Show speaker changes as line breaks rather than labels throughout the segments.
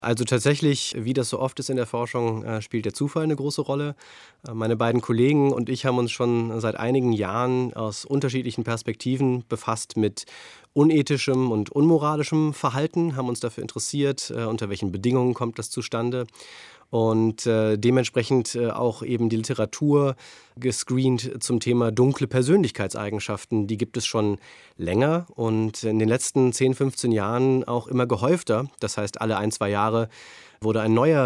Also tatsächlich, wie das so oft ist in der Forschung, spielt der Zufall eine große Rolle. Meine beiden Kollegen und ich haben uns schon seit einigen Jahren aus unterschiedlichen Perspektiven befasst mit unethischem und unmoralischem Verhalten, haben uns dafür interessiert, unter welchen Bedingungen kommt das zustande und dementsprechend auch eben die Literatur gescreent zum Thema dunkle Persönlichkeitseigenschaften. Die gibt es schon länger und in den letzten 10, 15 Jahren auch immer gehäufter. Das heißt, alle ein, 2 Jahre wurde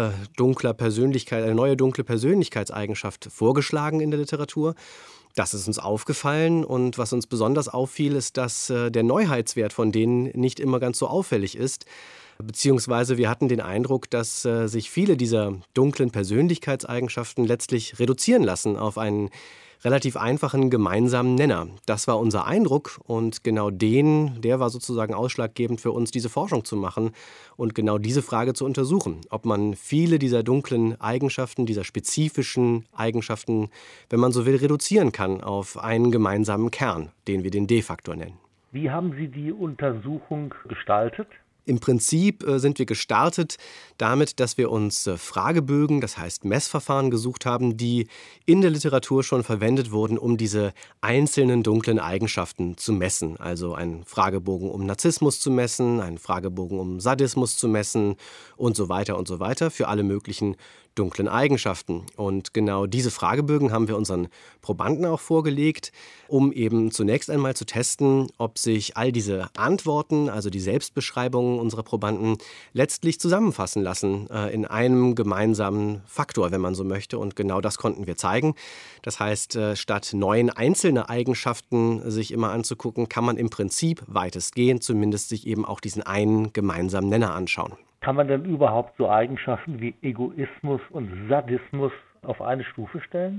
eine neue dunkle Persönlichkeitseigenschaft vorgeschlagen in der Literatur. Das ist uns aufgefallen und was uns besonders auffiel, ist, dass der Neuheitswert von denen nicht immer ganz so auffällig ist. Beziehungsweise wir hatten den Eindruck, dass sich viele dieser dunklen Persönlichkeitseigenschaften letztlich reduzieren lassen auf einen relativ einfachen gemeinsamen Nenner. Das war unser Eindruck und genau der war sozusagen ausschlaggebend für uns, diese Forschung zu machen und genau diese Frage zu untersuchen, ob man viele dieser dunklen Eigenschaften, dieser spezifischen Eigenschaften, wenn man so will, reduzieren kann auf einen gemeinsamen Kern, den wir den D-Faktor nennen.
Wie haben Sie die Untersuchung gestaltet?
Im Prinzip sind wir gestartet damit, dass wir uns Fragebögen, das heißt Messverfahren gesucht haben, die in der Literatur schon verwendet wurden, um diese einzelnen dunklen Eigenschaften zu messen. Also einen Fragebogen, um Narzissmus zu messen, einen Fragebogen, um Sadismus zu messen und so weiter für alle möglichen dunklen Eigenschaften. Und genau diese Fragebögen haben wir unseren Probanden auch vorgelegt, um eben zunächst einmal zu testen, ob sich all diese Antworten, also die Selbstbeschreibungen unserer Probanden, letztlich zusammenfassen lassen in einem gemeinsamen Faktor, wenn man so möchte. Und genau das konnten wir zeigen. Das heißt, statt 9 einzelne Eigenschaften sich immer anzugucken, kann man im Prinzip weitestgehend zumindest sich eben auch diesen einen gemeinsamen Nenner anschauen.
Kann man denn überhaupt so Eigenschaften wie Egoismus und Sadismus auf eine Stufe stellen?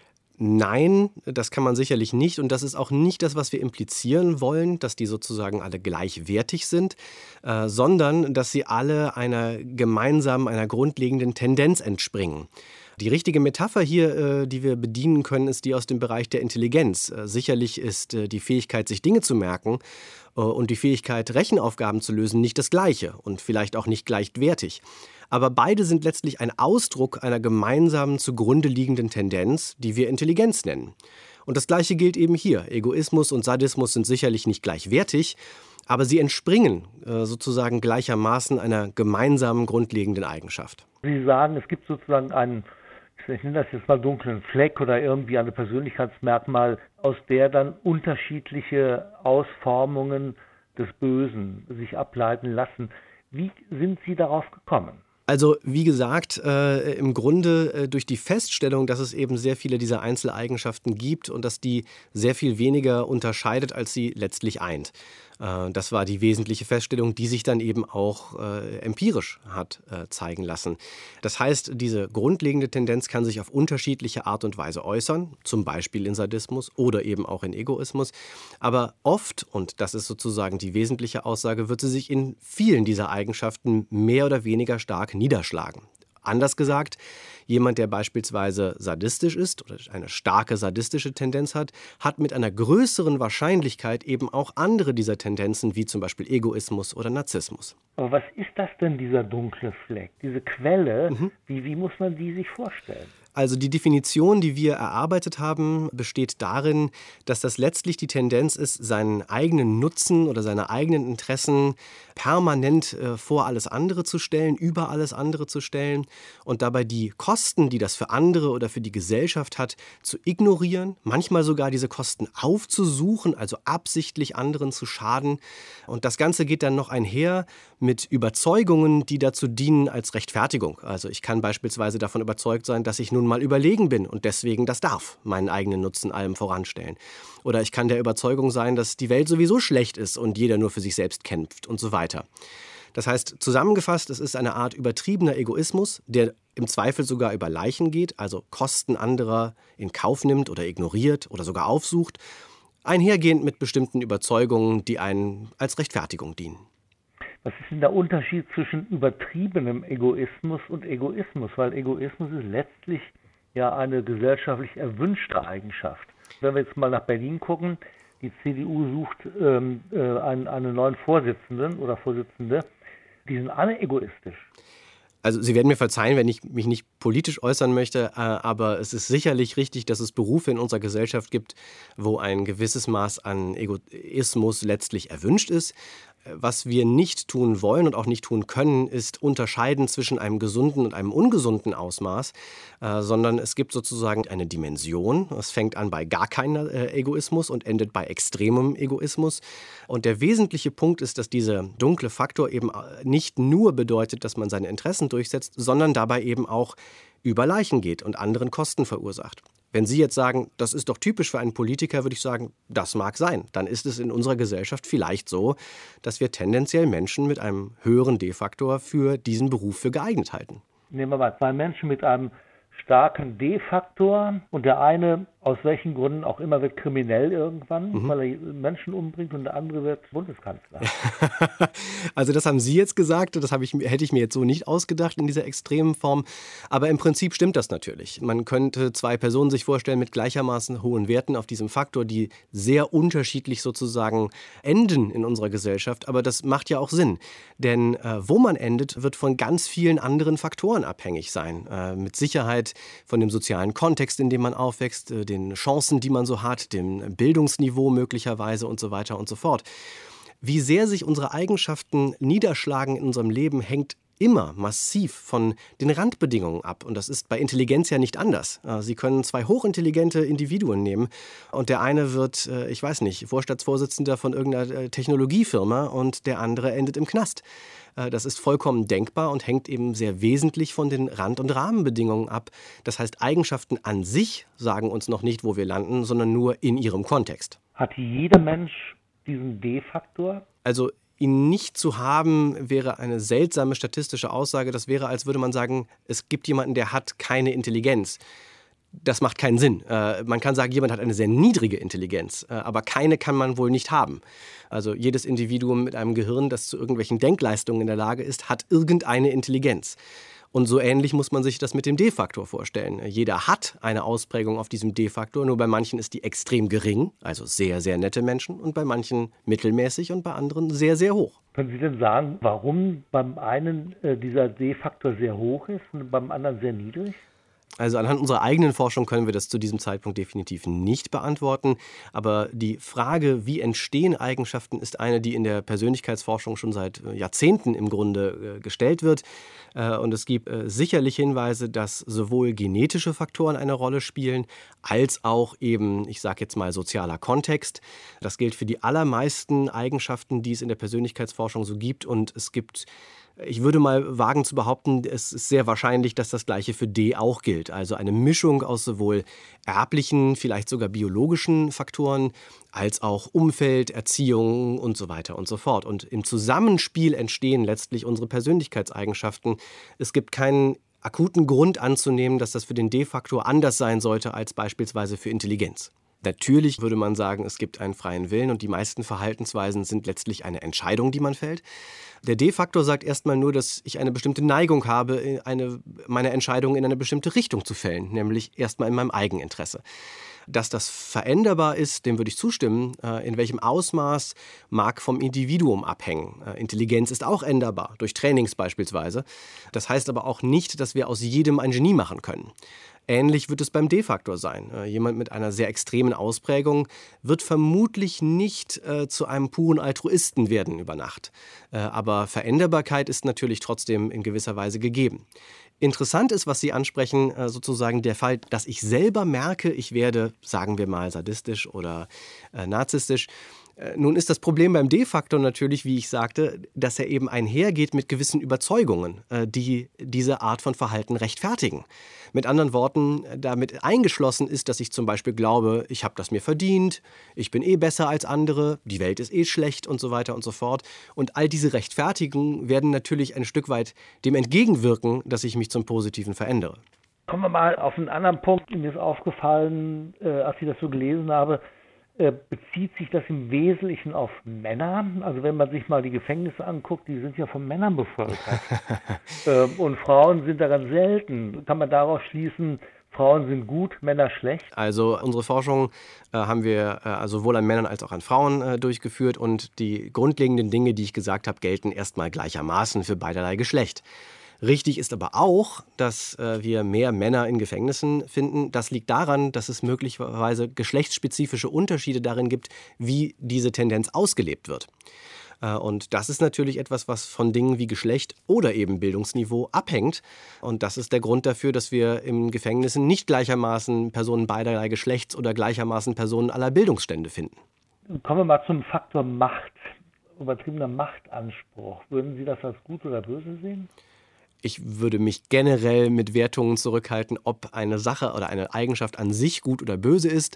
Nein, das kann man sicherlich nicht und das ist auch nicht das, was wir implizieren wollen, dass die sozusagen alle gleichwertig sind, sondern dass sie alle einer grundlegenden Tendenz entspringen. Die richtige Metapher hier, die wir bedienen können, ist die aus dem Bereich der Intelligenz. Sicherlich ist die Fähigkeit, sich Dinge zu merken und die Fähigkeit, Rechenaufgaben zu lösen, nicht das Gleiche und vielleicht auch nicht gleichwertig. Aber beide sind letztlich ein Ausdruck einer gemeinsamen zugrunde liegenden Tendenz, die wir Intelligenz nennen. Und das Gleiche gilt eben hier. Egoismus und Sadismus sind sicherlich nicht gleichwertig, aber sie entspringen sozusagen gleichermaßen einer gemeinsamen grundlegenden Eigenschaft.
Sie sagen, es gibt sozusagen einen, ich nenne das jetzt mal dunklen Fleck oder irgendwie eine Persönlichkeitsmerkmal, aus der dann unterschiedliche Ausformungen des Bösen sich ableiten lassen. Wie sind Sie darauf gekommen?
Also wie gesagt, im Grunde durch die Feststellung, dass es eben sehr viele dieser Einzeleigenschaften gibt und dass die sehr viel weniger unterscheidet, als sie letztlich eint. Das war die wesentliche Feststellung, die sich dann eben auch empirisch hat zeigen lassen. Das heißt, diese grundlegende Tendenz kann sich auf unterschiedliche Art und Weise äußern, zum Beispiel in Sadismus oder eben auch in Egoismus. Aber oft, und das ist sozusagen die wesentliche Aussage, wird sie sich in vielen dieser Eigenschaften mehr oder weniger stark niederschlagen. Anders gesagt, jemand, der beispielsweise sadistisch ist oder eine starke sadistische Tendenz hat, hat mit einer größeren Wahrscheinlichkeit eben auch andere dieser Tendenzen, wie zum Beispiel Egoismus oder Narzissmus.
Aber was ist das denn, dieser dunkle Fleck, diese Quelle? Wie muss man die sich vorstellen?
Also die Definition, die wir erarbeitet haben, besteht darin, dass das letztlich die Tendenz ist, seinen eigenen Nutzen oder seine eigenen Interessen permanent vor alles andere zu stellen, über alles andere zu stellen und dabei die Kosten, die das für andere oder für die Gesellschaft hat, zu ignorieren, manchmal sogar diese Kosten aufzusuchen, also absichtlich anderen zu schaden. Und das Ganze geht dann noch einher mit Überzeugungen, die dazu dienen als Rechtfertigung. Also ich kann beispielsweise davon überzeugt sein, dass ich nun mal überlegen bin und deswegen das darf, meinen eigenen Nutzen allem voranstellen. Oder ich kann der Überzeugung sein, dass die Welt sowieso schlecht ist und jeder nur für sich selbst kämpft und so weiter. Das heißt, zusammengefasst, es ist eine Art übertriebener Egoismus, der im Zweifel sogar über Leichen geht, also Kosten anderer in Kauf nimmt oder ignoriert oder sogar aufsucht, einhergehend mit bestimmten Überzeugungen, die einen als Rechtfertigung dienen.
Was ist denn der Unterschied zwischen übertriebenem Egoismus und Egoismus? Weil Egoismus ist letztlich ja eine gesellschaftlich erwünschte Eigenschaft. Wenn wir jetzt mal nach Berlin gucken, die CDU sucht einen neuen Vorsitzenden oder Vorsitzende, die sind alle egoistisch.
Also Sie werden mir verzeihen, wenn ich mich nicht politisch äußern möchte, aber es ist sicherlich richtig, dass es Berufe in unserer Gesellschaft gibt, wo ein gewisses Maß an Egoismus letztlich erwünscht ist. Was wir nicht tun wollen und auch nicht tun können, ist unterscheiden zwischen einem gesunden und einem ungesunden Ausmaß, sondern es gibt sozusagen eine Dimension. Es fängt an bei gar keinem Egoismus und endet bei extremem Egoismus. Und der wesentliche Punkt ist, dass dieser dunkle Faktor eben nicht nur bedeutet, dass man seine Interessen durchsetzt, sondern dabei eben auch über Leichen geht und anderen Kosten verursacht. Wenn Sie jetzt sagen, das ist doch typisch für einen Politiker, würde ich sagen, das mag sein. Dann ist es in unserer Gesellschaft vielleicht so, dass wir tendenziell Menschen mit einem höheren D-Faktor für diesen Beruf für geeignet halten.
Nehmen wir mal 2 Menschen mit einem starken D-Faktor und der eine, aus welchen Gründen auch immer, wird kriminell irgendwann, weil er Menschen umbringt, und der andere wird Bundeskanzler.
Also das haben Sie jetzt gesagt, das hätte ich mir jetzt so nicht ausgedacht in dieser extremen Form. Aber im Prinzip stimmt das natürlich. Man könnte 2 Personen sich vorstellen mit gleichermaßen hohen Werten auf diesem Faktor, die sehr unterschiedlich sozusagen enden in unserer Gesellschaft. Aber das macht ja auch Sinn. Denn wo man endet, wird von ganz vielen anderen Faktoren abhängig sein. Mit Sicherheit von dem sozialen Kontext, in dem man aufwächst, den Chancen, die man so hat, dem Bildungsniveau möglicherweise und so weiter und so fort. Wie sehr sich unsere Eigenschaften niederschlagen in unserem Leben, hängt immer massiv von den Randbedingungen ab. Und das ist bei Intelligenz ja nicht anders. Sie können 2 hochintelligente Individuen nehmen und der eine wird, ich weiß nicht, Vorstandsvorsitzender von irgendeiner Technologiefirma und der andere endet im Knast. Das ist vollkommen denkbar und hängt eben sehr wesentlich von den Rand- und Rahmenbedingungen ab. Das heißt, Eigenschaften an sich sagen uns noch nicht, wo wir landen, sondern nur in ihrem Kontext.
Hat jeder Mensch diesen D-Faktor?
Also ihn nicht zu haben, wäre eine seltsame statistische Aussage. Das wäre, als würde man sagen, es gibt jemanden, der hat keine Intelligenz. Das macht keinen Sinn. Man kann sagen, jemand hat eine sehr niedrige Intelligenz, aber keine kann man wohl nicht haben. Also jedes Individuum mit einem Gehirn, das zu irgendwelchen Denkleistungen in der Lage ist, hat irgendeine Intelligenz. Und so ähnlich muss man sich das mit dem D-Faktor vorstellen. Jeder hat eine Ausprägung auf diesem D-Faktor, nur bei manchen ist die extrem gering, also sehr, sehr nette Menschen, und bei manchen mittelmäßig und bei anderen sehr, sehr hoch.
Können Sie denn sagen, warum beim einen dieser D-Faktor sehr hoch ist und beim anderen sehr niedrig?
Also anhand unserer eigenen Forschung können wir das zu diesem Zeitpunkt definitiv nicht beantworten. Aber die Frage, wie entstehen Eigenschaften, ist eine, die in der Persönlichkeitsforschung schon seit Jahrzehnten im Grunde gestellt wird. Und es gibt sicherlich Hinweise, dass sowohl genetische Faktoren eine Rolle spielen, als auch eben, ich sage jetzt mal, sozialer Kontext. Das gilt für die allermeisten Eigenschaften, die es in der Persönlichkeitsforschung so gibt. Und es gibt, ich würde mal wagen zu behaupten, es ist sehr wahrscheinlich, dass das Gleiche für D auch gilt. Also eine Mischung aus sowohl erblichen, vielleicht sogar biologischen Faktoren, als auch Umfeld, Erziehung und so weiter und so fort. Und im Zusammenspiel entstehen letztlich unsere Persönlichkeitseigenschaften. Es gibt keinen akuten Grund anzunehmen, dass das für den D-Faktor anders sein sollte als beispielsweise für Intelligenz. Natürlich würde man sagen, es gibt einen freien Willen und die meisten Verhaltensweisen sind letztlich eine Entscheidung, die man fällt. Der D-Faktor sagt erstmal nur, dass ich eine bestimmte Neigung habe, meine Entscheidung in eine bestimmte Richtung zu fällen, nämlich erstmal in meinem Eigeninteresse. Dass das veränderbar ist, dem würde ich zustimmen. In welchem Ausmaß mag vom Individuum abhängen. Intelligenz ist auch änderbar, durch Trainings beispielsweise. Das heißt aber auch nicht, dass wir aus jedem ein Genie machen können. Ähnlich wird es beim D-Faktor sein. Jemand mit einer sehr extremen Ausprägung wird vermutlich nicht zu einem puren Altruisten werden über Nacht. Aber Veränderbarkeit ist natürlich trotzdem in gewisser Weise gegeben. Interessant ist, was Sie ansprechen, sozusagen der Fall, dass ich selber merke, ich werde, sagen wir mal, sadistisch oder narzisstisch. Nun ist das Problem beim D-Faktor natürlich, wie ich sagte, dass er eben einhergeht mit gewissen Überzeugungen, die diese Art von Verhalten rechtfertigen. Mit anderen Worten, damit eingeschlossen ist, dass ich zum Beispiel glaube, ich habe das mir verdient, ich bin eh besser als andere, die Welt ist eh schlecht und so weiter und so fort. Und all diese Rechtfertigungen werden natürlich ein Stück weit dem entgegenwirken, dass ich mich zum Positiven verändere.
Kommen wir mal auf einen anderen Punkt. Mir ist aufgefallen, als ich das so gelesen habe, bezieht sich das im Wesentlichen auf Männer. Also wenn man sich mal die Gefängnisse anguckt, die sind ja von Männern bevölkert. Und Frauen sind da ganz selten. Kann man daraus schließen, Frauen sind gut, Männer schlecht?
Also unsere Forschung haben wir sowohl an Männern als auch an Frauen durchgeführt. Und die grundlegenden Dinge, die ich gesagt habe, gelten erstmal gleichermaßen für beiderlei Geschlecht. Richtig ist aber auch, dass wir mehr Männer in Gefängnissen finden. Das liegt daran, dass es möglicherweise geschlechtsspezifische Unterschiede darin gibt, wie diese Tendenz ausgelebt wird. Und das ist natürlich etwas, was von Dingen wie Geschlecht oder eben Bildungsniveau abhängt. Und das ist der Grund dafür, dass wir in Gefängnissen nicht gleichermaßen Personen beiderlei Geschlechts oder gleichermaßen Personen aller Bildungsstände finden.
Kommen wir mal zum Faktor Macht, übertriebener Machtanspruch. Würden Sie das als gut oder böse sehen?
Ich würde mich generell mit Wertungen zurückhalten, ob eine Sache oder eine Eigenschaft an sich gut oder böse ist.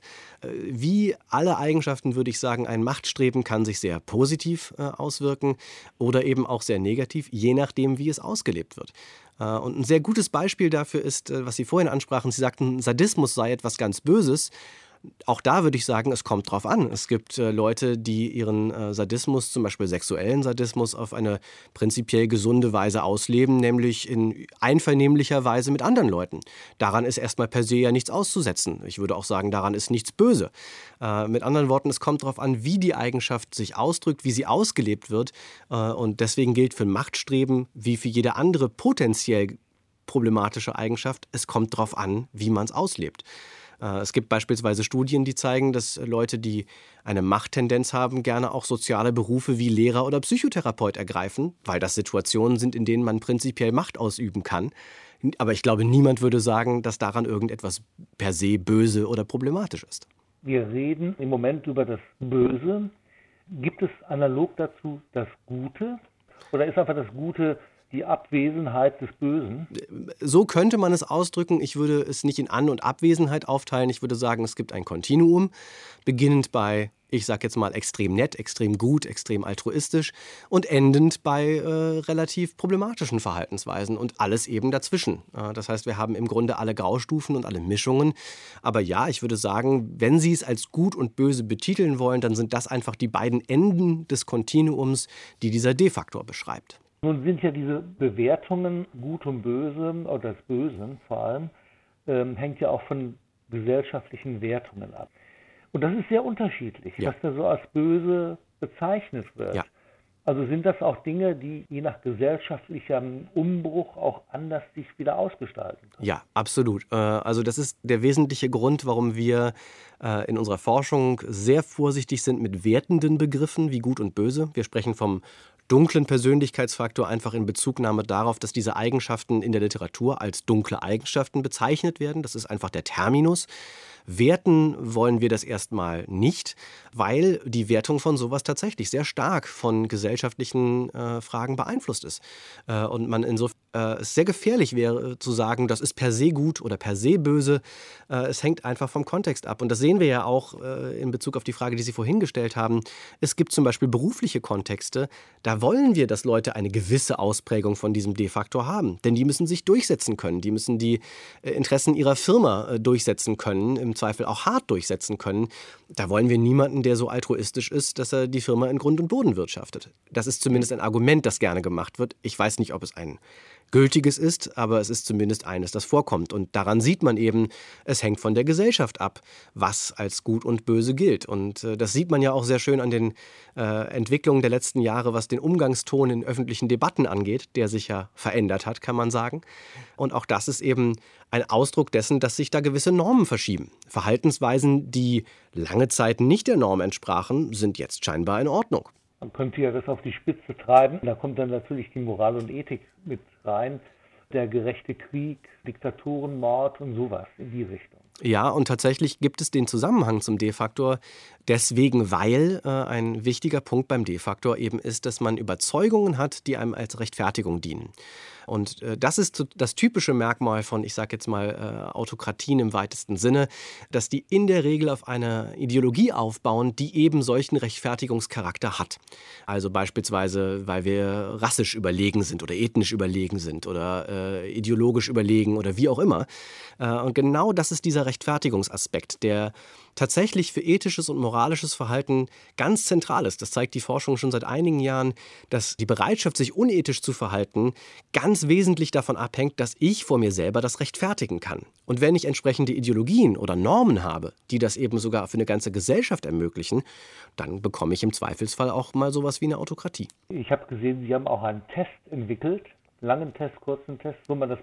Wie alle Eigenschaften würde ich sagen, ein Machtstreben kann sich sehr positiv auswirken oder eben auch sehr negativ, je nachdem, wie es ausgelebt wird. Und ein sehr gutes Beispiel dafür ist, was Sie vorhin ansprachen. Sie sagten, Sadismus sei etwas ganz Böses. Auch da würde ich sagen, es kommt drauf an. Es gibt Leute, die ihren Sadismus, zum Beispiel sexuellen Sadismus, auf eine prinzipiell gesunde Weise ausleben, nämlich in einvernehmlicher Weise mit anderen Leuten. Daran ist erstmal per se ja nichts auszusetzen. Ich würde auch sagen, daran ist nichts böse. Mit anderen Worten, es kommt darauf an, wie die Eigenschaft sich ausdrückt, wie sie ausgelebt wird. Und deswegen gilt für Machtstreben wie für jede andere potenziell problematische Eigenschaft, es kommt darauf an, wie man es auslebt. Es gibt beispielsweise Studien, die zeigen, dass Leute, die eine Machttendenz haben, gerne auch soziale Berufe wie Lehrer oder Psychotherapeut ergreifen, weil das Situationen sind, in denen man prinzipiell Macht ausüben kann. Aber ich glaube, niemand würde sagen, dass daran irgendetwas per se böse oder problematisch ist.
Wir reden im Moment über das Böse. Gibt es analog dazu das Gute? Oder ist einfach das Gute die Abwesenheit des Bösen?
So könnte man es ausdrücken. Ich würde es nicht in An- und Abwesenheit aufteilen. Ich würde sagen, es gibt ein Kontinuum, beginnend bei, ich sage jetzt mal, extrem nett, extrem gut, extrem altruistisch und endend bei relativ problematischen Verhaltensweisen und alles eben dazwischen. Das heißt, wir haben im Grunde alle Graustufen und alle Mischungen. Aber ja, ich würde sagen, wenn Sie es als gut und böse betiteln wollen, dann sind das einfach die beiden Enden des Kontinuums, die dieser D-Faktor beschreibt.
Nun sind ja diese Bewertungen Gut und Böse, oder das Böse vor allem, hängt ja auch von gesellschaftlichen Wertungen ab. Und das ist sehr unterschiedlich,
Ja.
was da so als böse bezeichnet wird.
Ja.
Also sind das auch Dinge, die je nach gesellschaftlichem Umbruch auch anders sich wieder ausgestalten können?
Ja, absolut. Also das ist der wesentliche Grund, warum wir in unserer Forschung sehr vorsichtig sind mit wertenden Begriffen wie Gut und Böse. Wir sprechen vom dunklen Persönlichkeitsfaktor einfach in Bezugnahme darauf, dass diese Eigenschaften in der Literatur als dunkle Eigenschaften bezeichnet werden. Das ist einfach der Terminus. Werten wollen wir das erstmal nicht, weil die Wertung von sowas tatsächlich sehr stark von gesellschaftlichen Fragen beeinflusst ist. Und man insofern es sehr gefährlich wäre zu sagen, das ist per se gut oder per se böse. Es hängt einfach vom Kontext ab. Und das sehen wir ja auch in Bezug auf die Frage, die Sie vorhin gestellt haben. Es gibt zum Beispiel berufliche Kontexte, da wollen wir, dass Leute eine gewisse Ausprägung von diesem D-Faktor haben. Denn die müssen sich durchsetzen können. Die müssen die Interessen ihrer Firma durchsetzen können, im Zweifel auch hart durchsetzen können. Da wollen wir niemanden, der so altruistisch ist, dass er die Firma in Grund und Boden wirtschaftet. Das ist zumindest ein Argument, das gerne gemacht wird. Ich weiß nicht, ob es ein gültiges ist, aber es ist zumindest eines, das vorkommt. Und daran sieht man eben, es hängt von der Gesellschaft ab, was als gut und böse gilt. Und das sieht man ja auch sehr schön an den Entwicklungen der letzten Jahre, was den Umgangston in öffentlichen Debatten angeht, der sich ja verändert hat, kann man sagen. Und auch das ist eben ein Ausdruck dessen, dass sich da gewisse Normen verschieben. Verhaltensweisen, die lange Zeit nicht der Norm entsprachen, sind jetzt scheinbar in Ordnung.
Man könnte ja das auf die Spitze treiben. Da kommt dann natürlich die Moral und Ethik mit rein. Der gerechte Krieg, Diktatorenmord und sowas in die Richtung.
Ja, und tatsächlich gibt es den Zusammenhang zum D-Faktor deswegen, weil ein wichtiger Punkt beim D-Faktor eben ist, dass man Überzeugungen hat, die einem als Rechtfertigung dienen. Und das ist das typische Merkmal von, ich sage jetzt mal, Autokratien im weitesten Sinne, dass die in der Regel auf eine Ideologie aufbauen, die eben solchen Rechtfertigungscharakter hat. Also beispielsweise, weil wir rassisch überlegen sind oder ethnisch überlegen sind oder ideologisch überlegen oder wie auch immer. Und genau das ist dieser Rechtfertigungsaspekt, der tatsächlich für ethisches und moralisches Verhalten ganz zentral ist. Das zeigt die Forschung schon seit einigen Jahren, dass die Bereitschaft, sich unethisch zu verhalten, ganz wesentlich davon abhängt, dass ich vor mir selber das rechtfertigen kann. Und wenn ich entsprechende Ideologien oder Normen habe, die das eben sogar für eine ganze Gesellschaft ermöglichen, dann bekomme ich im Zweifelsfall auch mal sowas wie eine Autokratie.
Ich habe gesehen, Sie haben auch einen Test entwickelt, langen Tests, kurzen Tests,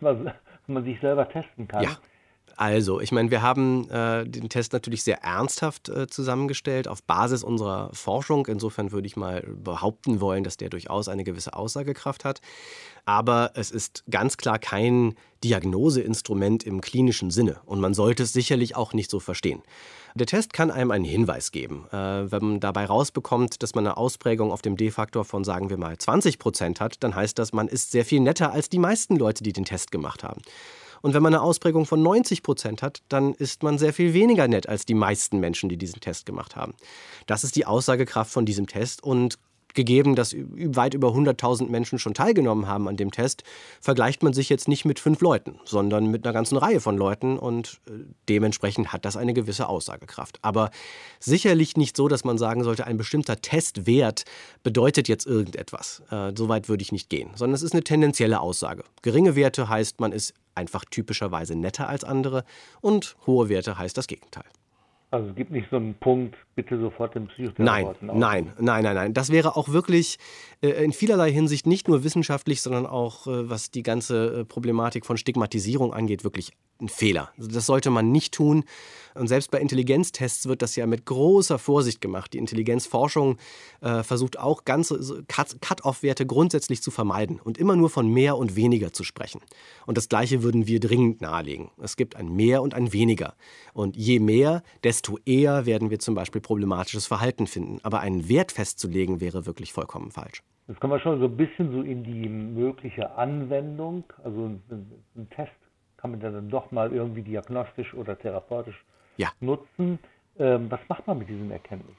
wo man sich selber testen kann?
Ja. Also, ich meine, wir haben den Test natürlich sehr ernsthaft zusammengestellt auf Basis unserer Forschung. Insofern würde ich mal behaupten wollen, dass der durchaus eine gewisse Aussagekraft hat. Aber es ist ganz klar kein Diagnoseinstrument im klinischen Sinne. Und man sollte es sicherlich auch nicht so verstehen. Der Test kann einem einen Hinweis geben. Wenn man dabei rausbekommt, dass man eine Ausprägung auf dem D-Faktor von, sagen wir mal, 20% hat, dann heißt das, man ist sehr viel netter als die meisten Leute, die den Test gemacht haben. Und wenn man eine Ausprägung von 90% hat, dann ist man sehr viel weniger nett als die meisten Menschen, die diesen Test gemacht haben. Das ist die Aussagekraft von diesem Test. Und gegeben, dass weit über 100.000 Menschen schon teilgenommen haben an dem Test, vergleicht man sich jetzt nicht mit 5 Leuten, sondern mit einer ganzen Reihe von Leuten. Und dementsprechend hat das eine gewisse Aussagekraft. Aber sicherlich nicht so, dass man sagen sollte, ein bestimmter Testwert bedeutet jetzt irgendetwas. So weit würde ich nicht gehen. Sondern es ist eine tendenzielle Aussage. Geringe Werte heißt, man ist einfach typischerweise netter als andere. Und hohe Werte heißt das Gegenteil.
Also es gibt nicht so einen Punkt, bitte sofort den Psychotherapeuten
Nein. Das wäre auch wirklich in vielerlei Hinsicht nicht nur wissenschaftlich, sondern auch, was die ganze Problematik von Stigmatisierung angeht, wirklich ein Fehler. Also das sollte man nicht tun. Und selbst bei Intelligenztests wird das ja mit großer Vorsicht gemacht. Die Intelligenzforschung versucht auch ganze Cut-off-Werte grundsätzlich zu vermeiden und immer nur von mehr und weniger zu sprechen. Und das Gleiche würden wir dringend nahelegen. Es gibt ein Mehr und ein Weniger. Und je mehr, desto eher werden wir zum Beispiel problematisches Verhalten finden. Aber einen Wert festzulegen, wäre wirklich vollkommen falsch.
Das kommen wir schon so ein bisschen so in die mögliche Anwendung. Also ein Test kann man dann doch mal irgendwie diagnostisch oder therapeutisch nutzen. Was macht man mit diesen Erkenntnissen?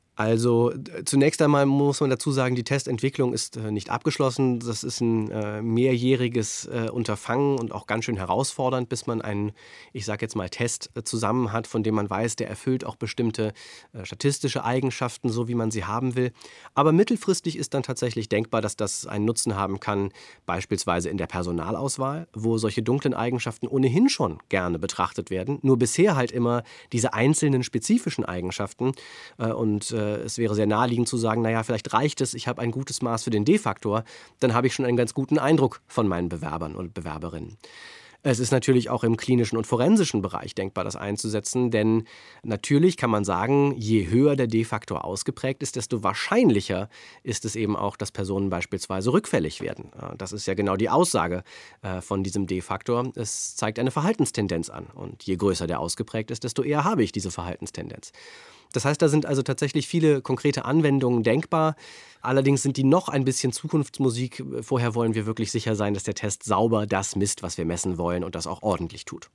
Also zunächst einmal muss man dazu sagen, die Testentwicklung ist nicht abgeschlossen. Das ist ein mehrjähriges Unterfangen und auch ganz schön herausfordernd, bis man einen, ich sage jetzt mal, Test zusammen hat, von dem man weiß, der erfüllt auch bestimmte statistische Eigenschaften, so wie man sie haben will. Aber mittelfristig ist dann tatsächlich denkbar, dass das einen Nutzen haben kann, beispielsweise in der Personalauswahl, wo solche dunklen Eigenschaften ohnehin schon gerne betrachtet werden. Nur bisher halt immer diese einzelnen spezifischen Eigenschaften und es wäre sehr naheliegend zu sagen, naja, vielleicht reicht es, ich habe ein gutes Maß für den D-Faktor, dann habe ich schon einen ganz guten Eindruck von meinen Bewerbern und Bewerberinnen. Es ist natürlich auch im klinischen und forensischen Bereich denkbar, das einzusetzen, denn natürlich kann man sagen, je höher der D-Faktor ausgeprägt ist, desto wahrscheinlicher ist es eben auch, dass Personen beispielsweise rückfällig werden. Das ist ja genau die Aussage von diesem D-Faktor. Es zeigt eine Verhaltenstendenz an und je größer der ausgeprägt ist, desto eher habe ich diese Verhaltenstendenz. Das heißt, da sind also tatsächlich viele konkrete Anwendungen denkbar. Allerdings sind die noch ein bisschen Zukunftsmusik. Vorher wollen wir wirklich sicher sein, dass der Test sauber das misst, was wir messen wollen und das auch ordentlich tut.